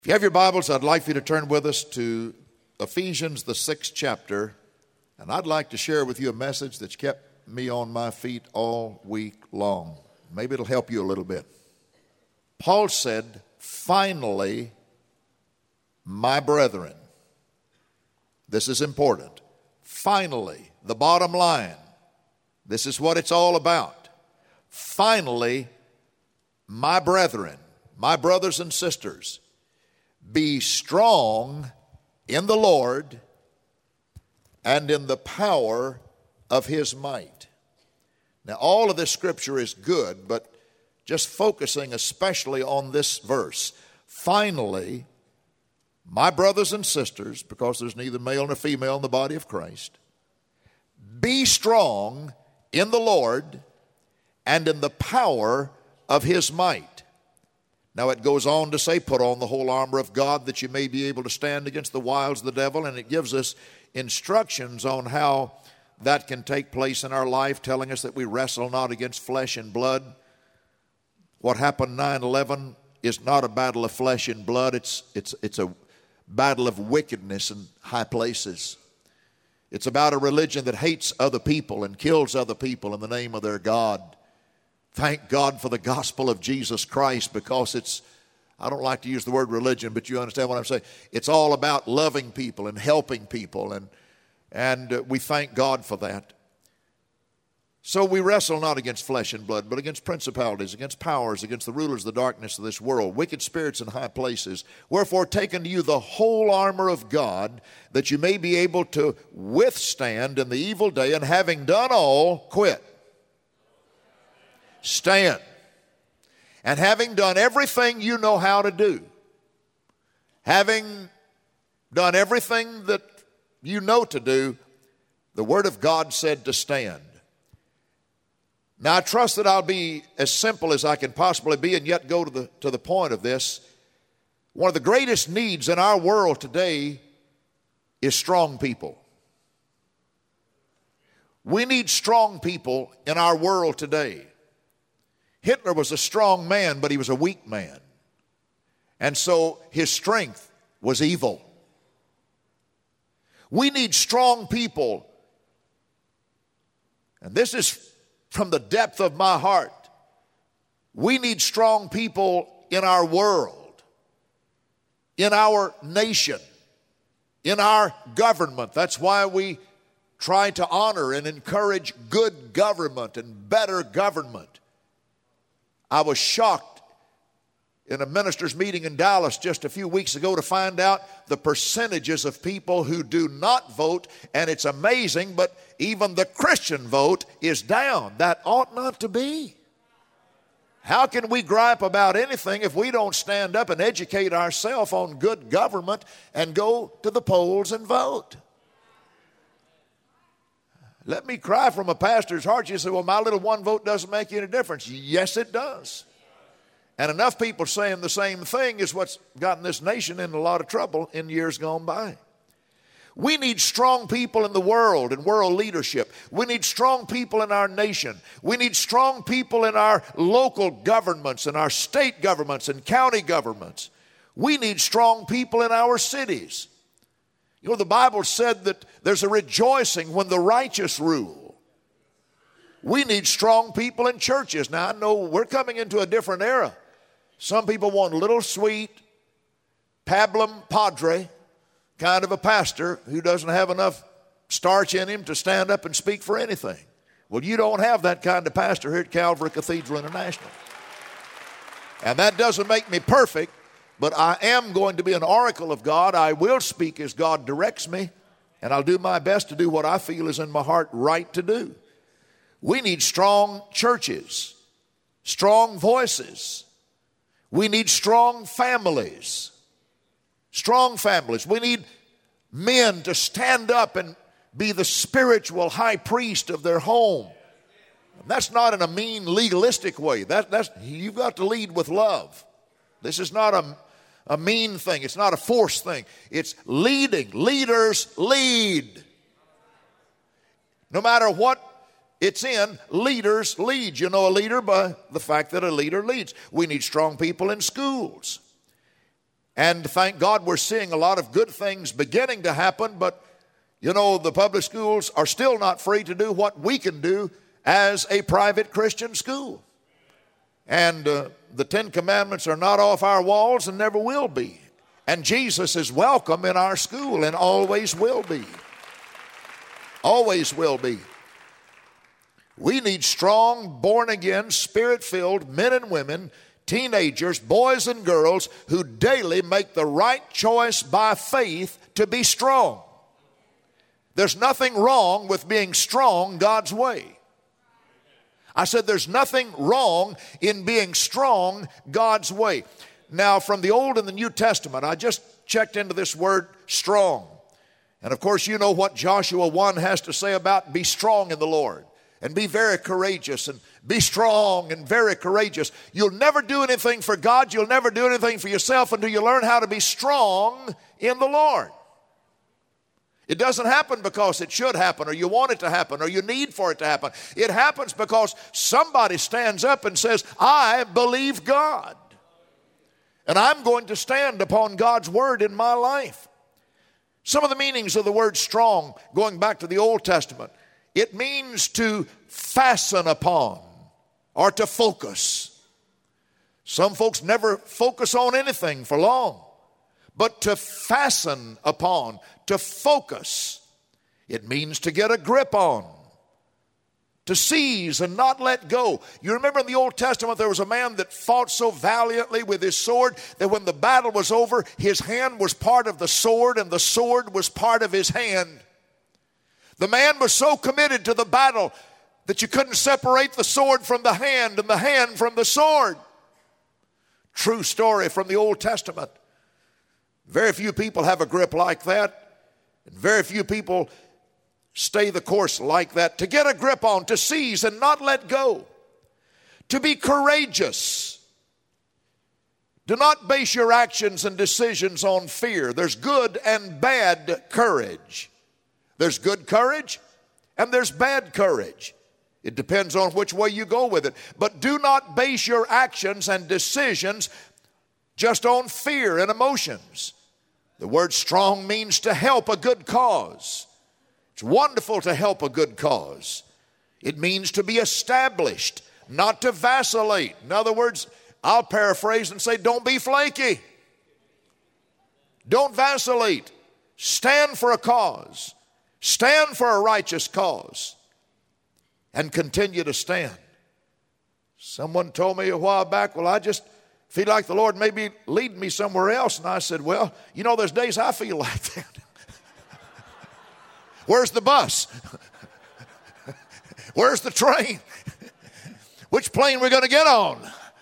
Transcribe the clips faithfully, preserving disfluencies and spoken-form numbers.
If you have your Bibles, I'd like for you to turn with us to Ephesians, the sixth chapter, and I'd like to share with you a message that's kept me on my feet all week long. Maybe it'll help you a little bit. Paul said, finally, my brethren. This is important. Finally, the bottom line. This is what it's all about. Finally, my brethren, my brothers and sisters, be strong in the Lord and in the power of His might. Now, all of this scripture is good, but just focusing especially on this verse. Finally, my brothers and sisters, because there's neither male nor female in the body of Christ, be strong in the Lord and in the power of His might. Now it goes on to say, put on the whole armor of God that you may be able to stand against the wiles of the devil. And it gives us instructions on how that can take place in our life, telling us that we wrestle not against flesh and blood. What happened nine eleven is not a battle of flesh and blood. It's, it's, it's a battle of wickedness in high places. It's about a religion that hates other people and kills other people in the name of their God. Thank God for the gospel of Jesus Christ, because it's, I don't like to use the word religion, but you understand what I'm saying. It's all about loving people and helping people, and, and uh, we thank God for that. So we wrestle not against flesh and blood, but against principalities, against powers, against the rulers of the darkness of this world, wicked spirits in high places. Wherefore take unto you the whole armor of God, that you may be able to withstand in the evil day, and having done all, quit. Stand. And having done everything you know how to do, having done everything that you know to do, the Word of God said to stand. Now I trust that I'll be as simple as I can possibly be and yet go to the, to the point of this. One of the greatest needs in our world today is strong people. We need strong people in our world today. Hitler was a strong man, but he was a weak man. And so his strength was evil. We need strong people. And this is from the depth of my heart. We need strong people in our world, in our nation, in our government. That's why we try to honor and encourage good government and better government. I was shocked in a ministers' meeting in Dallas just a few weeks ago to find out the percentages of people who do not vote, and it's amazing, but even the Christian vote is down. That ought not to be. How can we gripe about anything if we don't stand up and educate ourselves on good government and go to the polls and vote? Let me cry from a pastor's heart. You say, well, my little one vote doesn't make any difference. Yes, it does. And enough people saying the same thing is what's gotten this nation in a lot of trouble in years gone by. We need strong people in the world and world leadership. We need strong people in our nation. We need strong people in our local governments and our state governments and county governments. We need strong people in our cities. You know, the Bible said that there's a rejoicing when the righteous rule. We need strong people in churches. Now, I know we're coming into a different era. Some people want a little sweet, pablum padre kind of a pastor who doesn't have enough starch in him to stand up and speak for anything. Well, you don't have that kind of pastor here at Calvary Cathedral International. And that doesn't make me perfect. But I am going to be an oracle of God. I will speak as God directs me, and I'll do my best to do what I feel is in my heart right to do. We need strong churches, strong voices. We need strong families, strong families. We need men to stand up and be the spiritual high priest of their home. And that's not in a mean, legalistic way. That, that's, you've got to lead with love. This is not a a mean thing. It's not a forced thing. It's leading. Leaders lead. No matter what it's in, leaders lead. You know a leader by the fact that a leader leads. We need strong people in schools. And thank God we're seeing a lot of good things beginning to happen, but you know, the public schools are still not free to do what we can do as a private Christian school. And uh, the Ten Commandments are not off our walls and never will be. And Jesus is welcome in our school and always will be. Always will be. We need strong, born-again, Spirit-filled men and women, teenagers, boys and girls who daily make the right choice by faith to be strong. There's nothing wrong with being strong God's way. I said there's nothing wrong in being strong God's way. Now, from the Old and the New Testament, I just checked into this word strong. And of course, you know what Joshua one has to say about be strong in the Lord and be very courageous and be strong and very courageous. You'll never do anything for God. You'll never do anything for yourself until you learn how to be strong in the Lord. It doesn't happen because it should happen or you want it to happen or you need for it to happen. It happens because somebody stands up and says, I believe God. And I'm going to stand upon God's word in my life. Some of the meanings of the word strong, going back to the Old Testament, it means to fasten upon or to focus. Some folks never focus on anything for long. But to fasten upon, to focus, it means to get a grip on, to seize and not let go. You remember in the Old Testament there was a man that fought so valiantly with his sword that when the battle was over, his hand was part of the sword and the sword was part of his hand. The man was so committed to the battle that you couldn't separate the sword from the hand and the hand from the sword. True story from the Old Testament. Very few people have a grip like that, and very few people stay the course like that. To get a grip on, to seize and not let go, to be courageous. Do not base your actions and decisions on fear. There's good and bad courage. There's good courage and there's bad courage. It depends on which way you go with it. But do not base your actions and decisions just on fear and emotions. The word strong means to help a good cause. It's wonderful to help a good cause. It means to be established, not to vacillate. In other words, I'll paraphrase and say, don't be flaky. Don't vacillate. Stand for a cause. Stand for a righteous cause. And continue to stand. Someone told me a while back, well, I just feel like the Lord may be leading me somewhere else. And I said, well, you know, there's days I feel like that. Where's the bus? Where's the train? Which plane are we going to get on?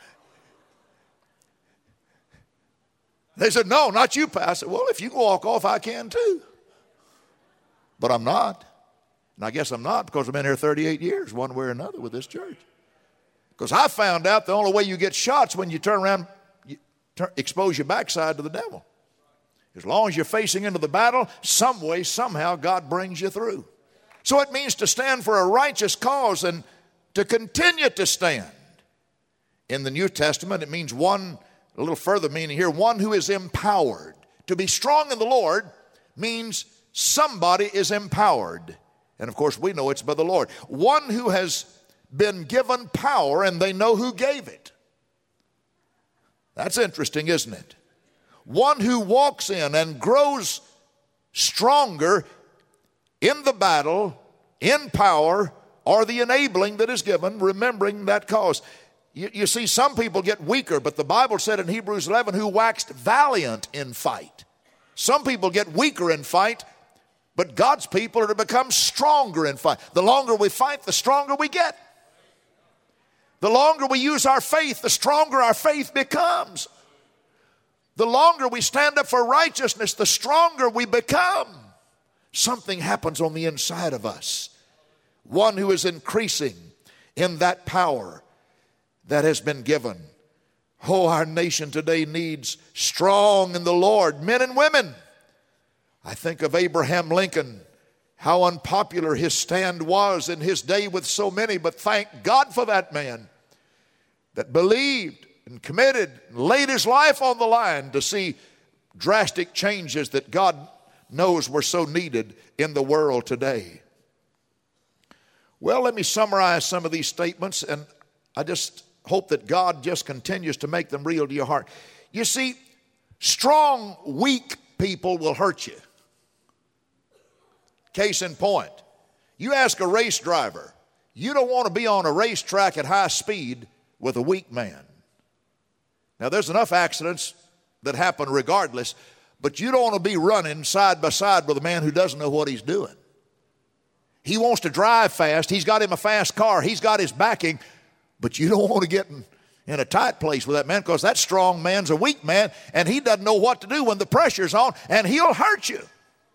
They said, no, not you, Pastor. I said, well, if you can walk off, I can too. But I'm not. And I guess I'm not because I've been here thirty-eight years, one way or another, with this church. Because I found out the only way you get shot is when you turn around, you turn, expose your backside to the devil. As long as you're facing into the battle, some way, somehow, God brings you through. So it means to stand for a righteous cause and to continue to stand. In the New Testament, it means one, a little further meaning here, one who is empowered. To be strong in the Lord means somebody is empowered. And of course, we know it's by the Lord. One who has been given power and they know who gave it. That's interesting, isn't it? One who walks in and grows stronger in the battle, in power, or the enabling that is given, remembering that cause. You, you see, some people get weaker, but the Bible said in Hebrews eleven, who waxed valiant in fight. Some people get weaker in fight, but God's people are to become stronger in fight. The longer we fight, the stronger we get. The longer we use our faith, the stronger our faith becomes. The longer we stand up for righteousness, the stronger we become. Something happens on the inside of us. One who is increasing in that power that has been given. Oh, our nation today needs strong in the Lord, men and women. I think of Abraham Lincoln, how unpopular his stand was in his day with so many, but thank God for that man that believed and committed and laid his life on the line to see drastic changes that God knows were so needed in the world today. Well, let me summarize some of these statements, and I just hope that God just continues to make them real to your heart. You see, strong, weak people will hurt you. Case in point, you ask a race driver, you don't want to be on a racetrack at high speed with a weak man. Now, there's enough accidents that happen regardless, but you don't want to be running side by side with a man who doesn't know what he's doing. He wants to drive fast. He's got him a fast car. He's got his backing, but you don't want to get in, in a tight place with that man, because that strong man's a weak man, and he doesn't know what to do when the pressure's on, and he'll hurt you.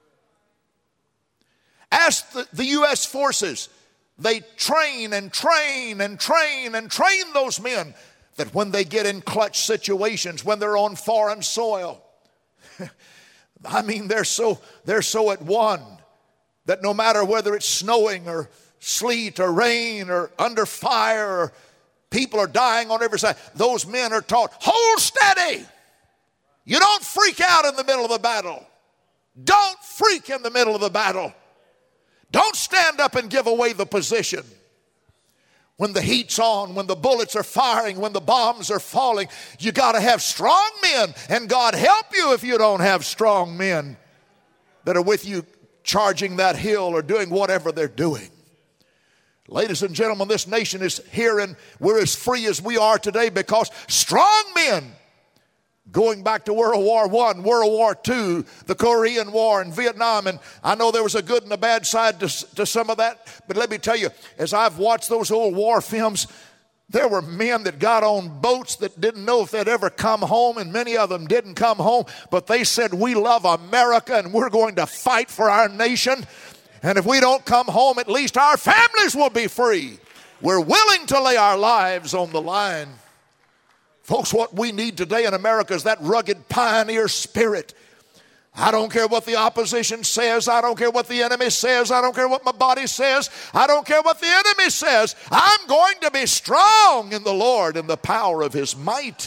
Ask the, the U S forces. They train and train and train and train those men that when they get in clutch situations, when they're on foreign soil, I mean, they're so, they're so at one that no matter whether it's snowing or sleet or rain or under fire or people are dying on every side, those men are taught, hold steady. You don't freak out in the middle of a battle. Don't freak in the middle of the battle. Don't stand up and give away the position. When the heat's on, when the bullets are firing, when the bombs are falling, you got to have strong men. And God help you if you don't have strong men that are with you charging that hill or doing whatever they're doing. Ladies and gentlemen, this nation is here and we're as free as we are today because strong men, going back to World War One, World War Two, the Korean War and Vietnam, and I know there was a good and a bad side to, to some of that, but let me tell you, as I've watched those old war films, there were men that got on boats that didn't know if they'd ever come home, and many of them didn't come home, but they said, we love America and we're going to fight for our nation, and if we don't come home, at least our families will be free. We're willing to lay our lives on the line. Folks, what we need today in America is that rugged pioneer spirit. I don't care what the opposition says. I don't care what the enemy says. I don't care what my body says. I don't care what the enemy says. I'm going to be strong in the Lord and the power of His might.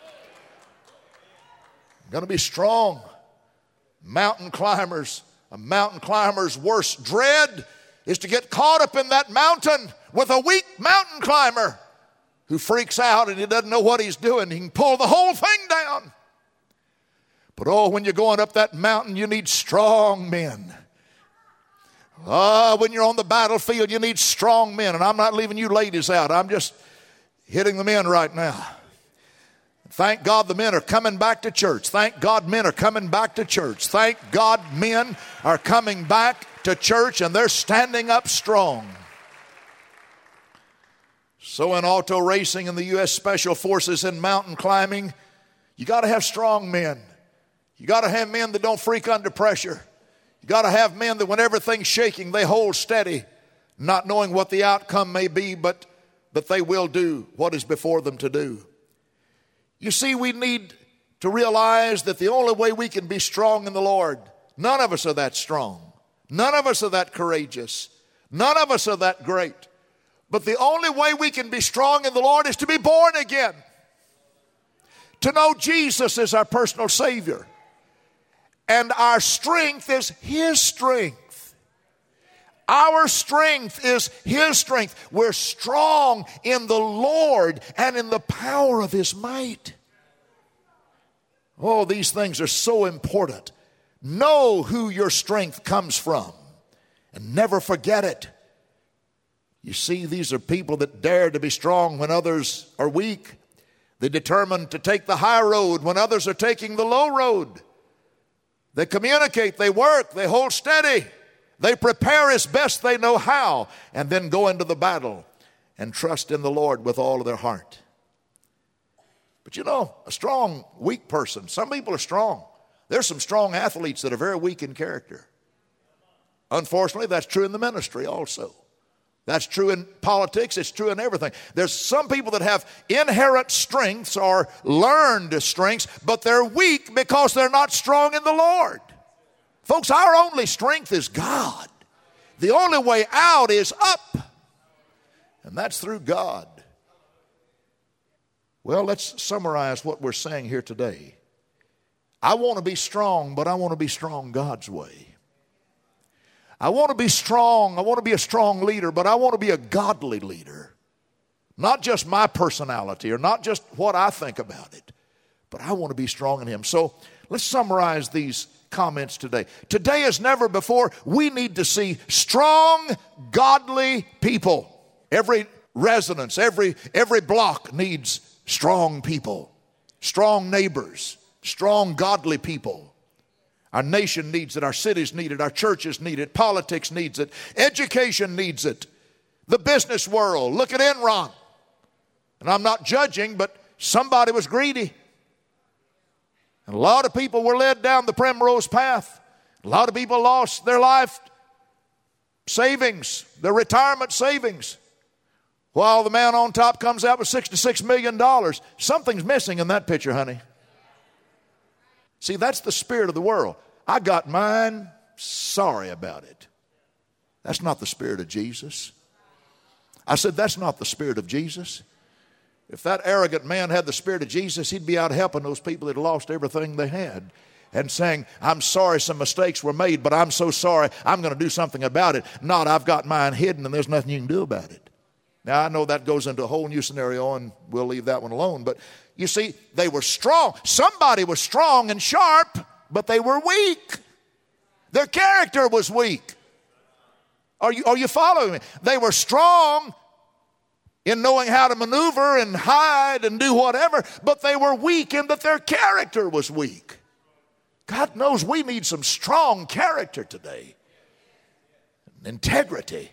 I'm going to be strong. Mountain climbers, a mountain climber's worst dread is to get caught up in that mountain with a weak mountain climber who freaks out and he doesn't know what he's doing. He can pull the whole thing down. But oh, when you're going up that mountain, you need strong men. Oh, when you're on the battlefield, you need strong men. And I'm not leaving you ladies out. I'm just hitting the men right now. Thank God the men are coming back to church. Thank God men are coming back to church. Thank God men are coming back to church and they're standing up strong. So in auto racing and the U S Special Forces in mountain climbing, you got to have strong men. You got to have men that don't freak under pressure. You got to have men that when everything's shaking, they hold steady, not knowing what the outcome may be, but that they will do what is before them to do. You see, we need to realize that the only way we can be strong in the Lord, none of us are that strong. None of us are that courageous. None of us are that great. But the only way we can be strong in the Lord is to be born again. To know Jesus is our personal Savior. And our strength is His strength. Our strength is His strength. We're strong in the Lord and in the power of His might. Oh, these things are so important. Know who your strength comes from and never forget it. You see, these are people that dare to be strong when others are weak. They determine to take the high road when others are taking the low road. They communicate, they work, they hold steady. They prepare as best they know how and then go into the battle and trust in the Lord with all of their heart. But you know, a strong, weak person, some people are strong. There's some strong athletes that are very weak in character. Unfortunately, that's true in the ministry also. That's true in politics. It's true in everything. There's some people that have inherent strengths or learned strengths, but they're weak because they're not strong in the Lord. Folks, our only strength is God. The only way out is up, and that's through God. Well, let's summarize what we're saying here today. I want to be strong, but I want to be strong God's way. I want to be strong. I want to be a strong leader, but I want to be a godly leader. Not just my personality or not just what I think about it, but I want to be strong in Him. So let's summarize these comments today. Today as never before, we need to see strong, godly people. Every residence, every, every block needs strong people, strong neighbors, strong, godly people. Our nation needs it. Our cities need it. Our churches need it. Politics needs it. Education needs it. The business world. Look at Enron. And I'm not judging, but somebody was greedy. And a lot of people were led down the primrose path. A lot of people lost their life savings, their retirement savings, while the man on top comes out with sixty-six million dollars. Something's missing in that picture, honey. See, that's the spirit of the world. I got mine, sorry about it. That's not the spirit of Jesus. I said, that's not the spirit of Jesus. If that arrogant man had the spirit of Jesus, he'd be out helping those people that had lost everything they had and saying, I'm sorry some mistakes were made, but I'm so sorry I'm going to do something about it. Not, I've got mine hidden and there's nothing you can do about it. Now, I know that goes into a whole new scenario, and we'll leave that one alone. But you see, they were strong. Somebody was strong and sharp, but they were weak. Their character was weak. Are you, are you following me? They were strong in knowing how to maneuver and hide and do whatever, but they were weak in that their character was weak. God knows we need some strong character today. Integrity.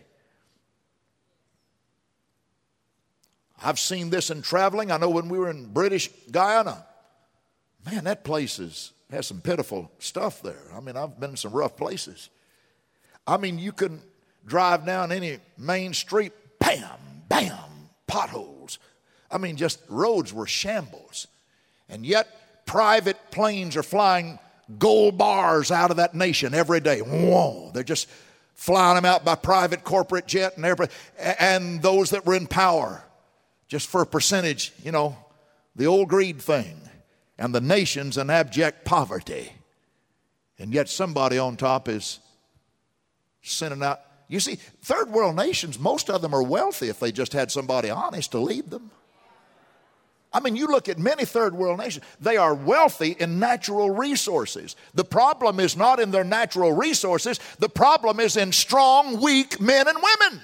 I've seen this in traveling. I know when we were in British Guyana, man, that place is, has some pitiful stuff there. I mean, I've been in some rough places. I mean, you can drive down any main street, bam, bam, potholes. I mean, just roads were shambles. And yet, private planes are flying gold bars out of that nation every day. Whoa, they're just flying them out by private corporate jet and everything. And those that were in power, just for a percentage, you know, the old greed thing. And the nation's in abject poverty. And yet somebody on top is sending out. You see, third world nations, most of them are wealthy if they just had somebody honest to lead them. I mean, you look at many third world nations, they are wealthy in natural resources. The problem is not in their natural resources. The problem is in strong, weak men and women.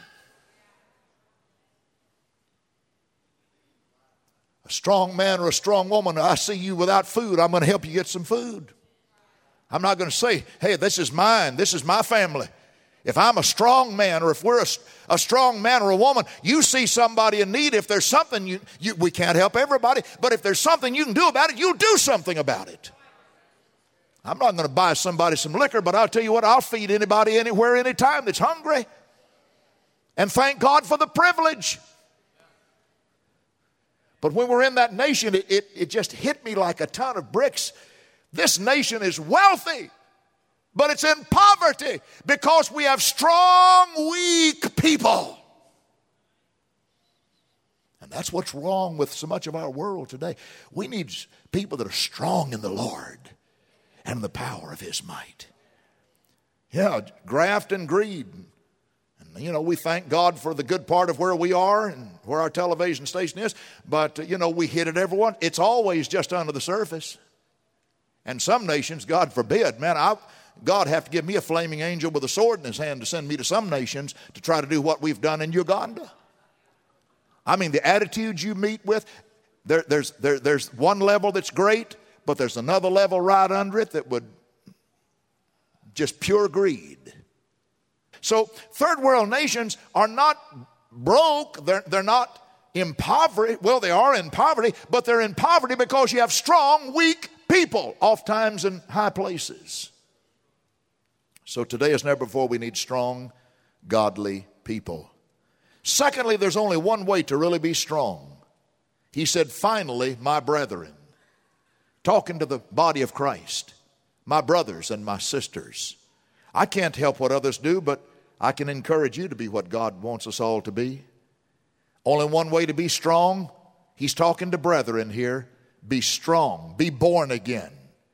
A strong man or a strong woman, I see you without food, I'm going to help you get some food. I'm not going to say, hey, this is mine, this is my family. If I'm a strong man, or if we're a, a strong man or a woman, you see somebody in need, if there's something, you, you, we can't help everybody, but if there's something you can do about it, you do something about it. I'm not going to buy somebody some liquor, but I'll tell you what, I'll feed anybody anywhere, anytime that's hungry. And thank God for the privilege. But when we're in that nation, it, it, it just hit me like a ton of bricks. This nation is wealthy, but it's in poverty because we have strong, weak people. And that's what's wrong with so much of our world today. We need people that are strong in the Lord and the power of His might. Yeah, graft and greed. And, you know, we thank God for the good part of where we are and where our television station is. But, uh, you know, we hit it everyone. It's always just under the surface. And some nations, God forbid, man, I, God have to give me a flaming angel with a sword in his hand to send me to some nations to try to do what we've done in Uganda. I mean, the attitudes you meet with, there, there's, there, there's one level that's great, but there's another level right under it that would just pure greed. So third world nations are not broke. They're, they're not impoverished. Well, they are in poverty, but they're in poverty because you have strong, weak people, oftentimes in high places. So today as never before, we need strong, godly people. Secondly, there's only one way to really be strong. He said, finally, my brethren, talking to the body of Christ, my brothers and my sisters. I can't help what others do, but I can encourage you to be what God wants us all to be. Only one way to be strong. He's talking to brethren here. Be strong. Be born again.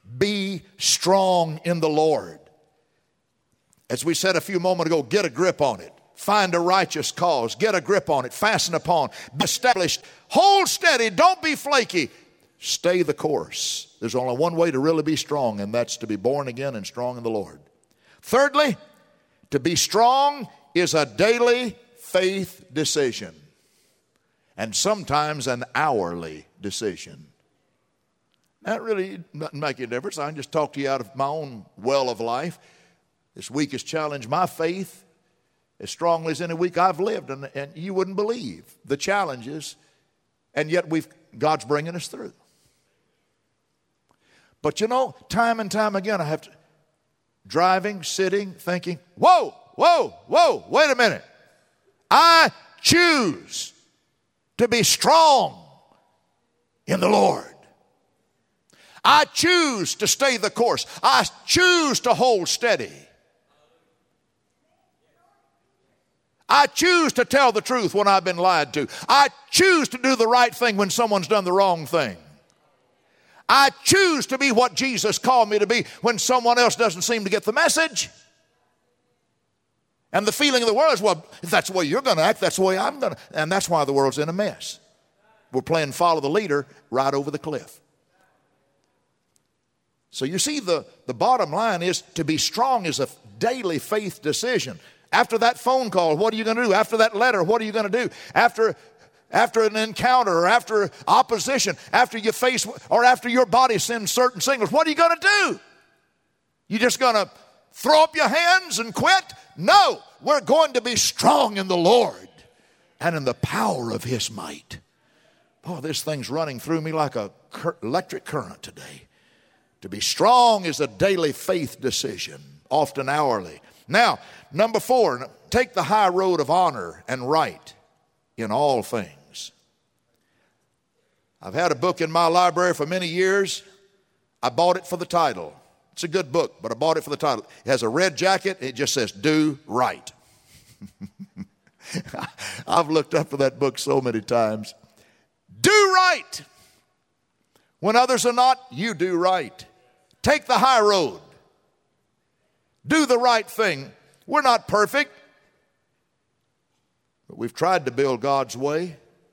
Be strong in the Lord. As we said a few moments ago, get a grip on it. Find a righteous cause. Get a grip on it. Fasten upon. Be established. Hold steady. Don't be flaky. Stay the course. There's only one way to really be strong, and that's to be born again and strong in the Lord. Thirdly, to be strong is a daily faith decision, and sometimes an hourly decision. That really doesn't make a difference. I can just talk to you out of my own well of life. This week has challenged my faith as strongly as any week I've lived, and, and you wouldn't believe the challenges, and yet we've God's bringing us through. But you know, time and time again, I have to, driving, sitting, thinking, whoa, whoa, whoa, wait a minute. I choose to be strong in the Lord. I choose to stay the course. I choose to hold steady. I choose to tell the truth when I've been lied to. I choose to do the right thing when someone's done the wrong thing. I choose to be what Jesus called me to be when someone else doesn't seem to get the message. And the feeling of the world is, well, if that's the way you're going to act, that's the way I'm going to. And that's why the world's in a mess. We're playing follow the leader right over the cliff. So you see, the, the bottom line is to be strong is a daily faith decision. After that phone call, what are you going to do? After that letter, what are you going to do? After, after an encounter or after opposition, after you face or after your body sends certain signals, what are you going to do? You just going to throw up your hands and quit? No, we're going to be strong in the Lord and in the power of His might. Boy, this thing's running through me like a cur- electric current today. To be strong is a daily faith decision, often hourly. Now, number four, take the high road of honor and right in all things. I've had a book in my library for many years. I bought it for the title. It's a good book, but I bought it for the title. It has a red jacket. It just says, Do Right. I've looked up for that book so many times. Do right. When others are not, you do right. Take the high road. Do the right thing. We're not perfect, but we've tried to build God's way.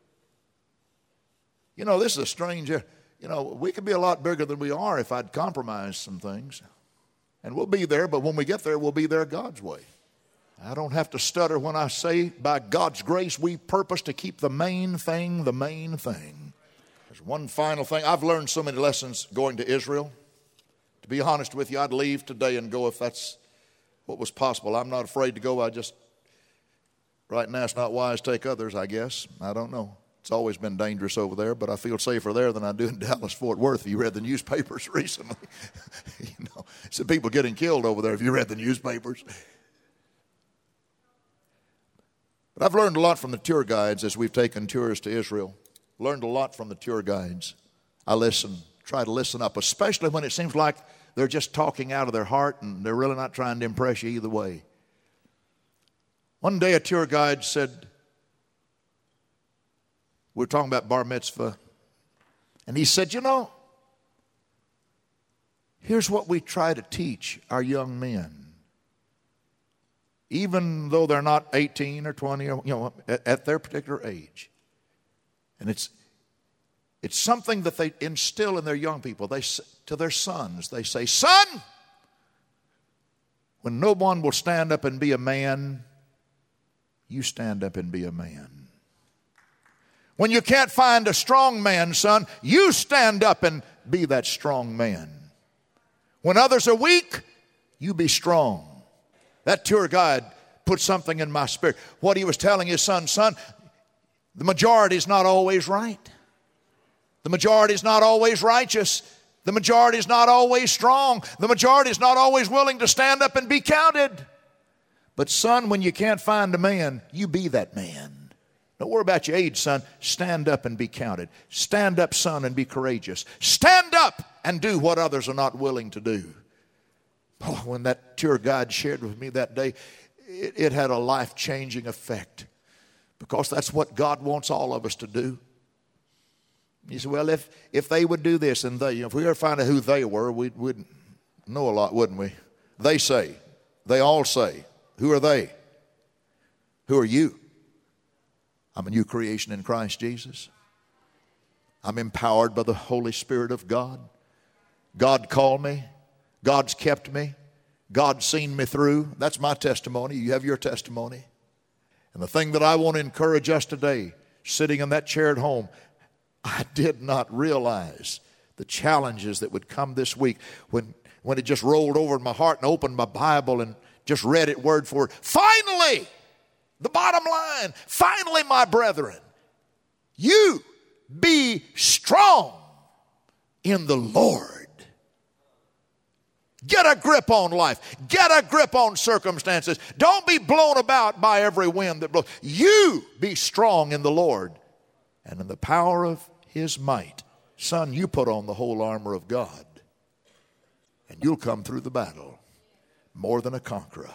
You know, this is a strange, you know, we could be a lot bigger than we are if I'd compromised some things. And we'll be there, but when we get there, we'll be there God's way. I don't have to stutter when I say, by God's grace, we purpose to keep the main thing the main thing. There's one final thing. I've learned so many lessons going to Israel. To be honest with you, I'd leave today and go if that's what was possible. I'm not afraid to go. I just, right now it's not wise to take others, I guess. I don't know. It's always been dangerous over there, but I feel safer there than I do in Dallas, Fort Worth. You read the newspapers recently. You know, some people getting killed over there if you read the newspapers. But I've learned a lot from the tour guides as we've taken tours to Israel. Learned a lot from the tour guides. I listen, try to listen up, especially when it seems like they're just talking out of their heart and they're really not trying to impress you either way. One day a tour guide said, we were talking about bar mitzvah, and he said, you know, here's what we try to teach our young men. Even though they're not eighteen or twenty, or, you know, at, at their particular age. And it's it's something that they instill in their young people. They to their sons, they say, son, when no one will stand up and be a man, you stand up and be a man. When you can't find a strong man, son, you stand up and be that strong man. When others are weak, you be strong. That tour guide put something in my spirit. What he was telling his son, son, the majority is not always right. The majority is not always righteous. The majority is not always strong. The majority is not always willing to stand up and be counted. But son, when you can't find a man, you be that man. Don't worry about your age, son. Stand up and be counted. Stand up, son, and be courageous. Stand up and do what others are not willing to do. Oh, when that tour guide shared with me that day, it, it had a life-changing effect, because that's what God wants all of us to do. You say, well, if, if they would do this and they, you know, if we ever find out who they were, we'd, we'd know a lot, wouldn't we? They say, they all say, who are they? Who are you? I'm a new creation in Christ Jesus. I'm empowered by the Holy Spirit of God. God called me. God's kept me. God's seen me through. That's my testimony. You have your testimony. And the thing that I want to encourage us today, sitting in that chair at home, I did not realize the challenges that would come this week when, when it just rolled over in my heart and opened my Bible and just read it word for word. Finally, the bottom line, finally, my brethren, you be strong in the Lord. Get a grip on life. Get a grip on circumstances. Don't be blown about by every wind that blows. You be strong in the Lord and in the power of His might. Son, you put on the whole armor of God and you'll come through the battle more than a conqueror.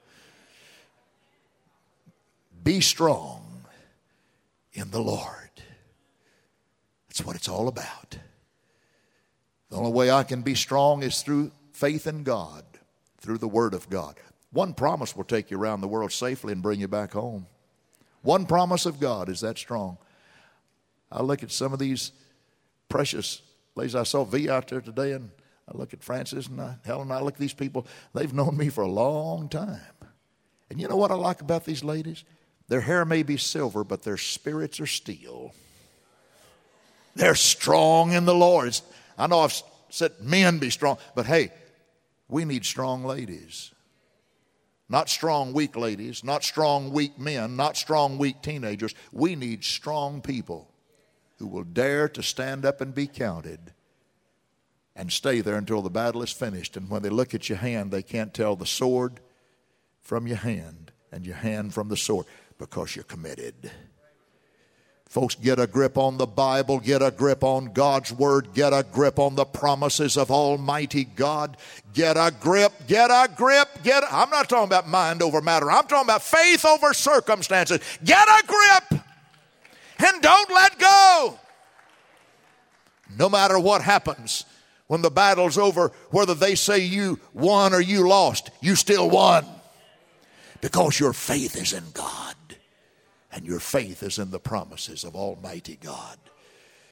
Be strong in the Lord. That's what it's all about. The only way I can be strong is through faith in God, through the Word of God. One promise will take you around the world safely and bring you back home. One promise of God is that strong. I look at some of these precious ladies. I saw V out there today, and I look at Francis and I, Helen, and I look at these people. They've known me for a long time. And you know what I like about these ladies? Their hair may be silver, but their spirits are steel. They're strong in the Lord. I know I've said men be strong, but hey, we need strong ladies. Not strong, weak ladies, not strong, weak men, not strong, weak teenagers. We need strong people who will dare to stand up and be counted and stay there until the battle is finished. And when they look at your hand, they can't tell the sword from your hand and your hand from the sword because you're committed. Folks, get a grip on the Bible, get a grip on God's Word, get a grip on the promises of Almighty God. Get a grip, get a grip, get a, I'm not talking about mind over matter. I'm talking about faith over circumstances. Get a grip and don't let go. No matter what happens, when the battle's over, whether they say you won or you lost, you still won. Because your faith is in God. And your faith is in the promises of Almighty God.